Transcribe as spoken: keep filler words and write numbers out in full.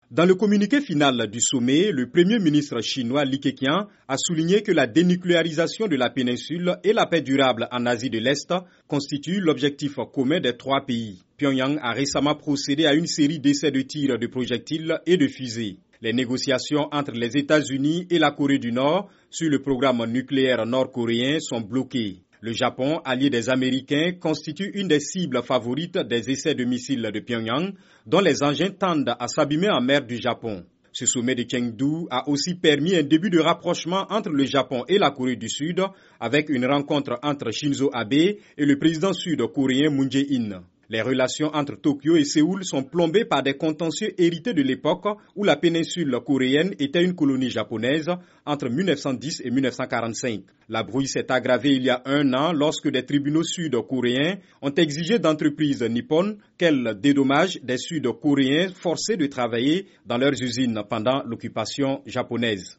Dans le communiqué final du sommet, le Premier ministre chinois Li Keqiang a souligné que la dénucléarisation de la péninsule et la paix durable en Asie de l'Est constituent l'objectif commun des trois pays. Pyongyang a récemment procédé à une série d'essais de tir de projectiles et de fusées. Les négociations entre les États-Unis et la Corée du Nord sur le programme nucléaire nord-coréen sont bloquées. Le Japon, allié des Américains, constitue une des cibles favorites des essais de missiles de Pyongyang, dont les engins tendent à s'abîmer en mer du Japon. Ce sommet de Chengdu a aussi permis un début de rapprochement entre le Japon et la Corée du Sud, avec une rencontre entre Shinzo Abe et le président sud-coréen Moon Jae-in. Les relations entre Tokyo et Séoul sont plombées par des contentieux hérités de l'époque où la péninsule coréenne était une colonie japonaise entre mille neuf cent dix et mille neuf cent quarante-cinq. La brouille s'est aggravée il y a un an lorsque des tribunaux sud-coréens ont exigé d'entreprises nippones qu'elles dédommagent des Sud-Coréens forcés de travailler dans leurs usines pendant l'occupation japonaise.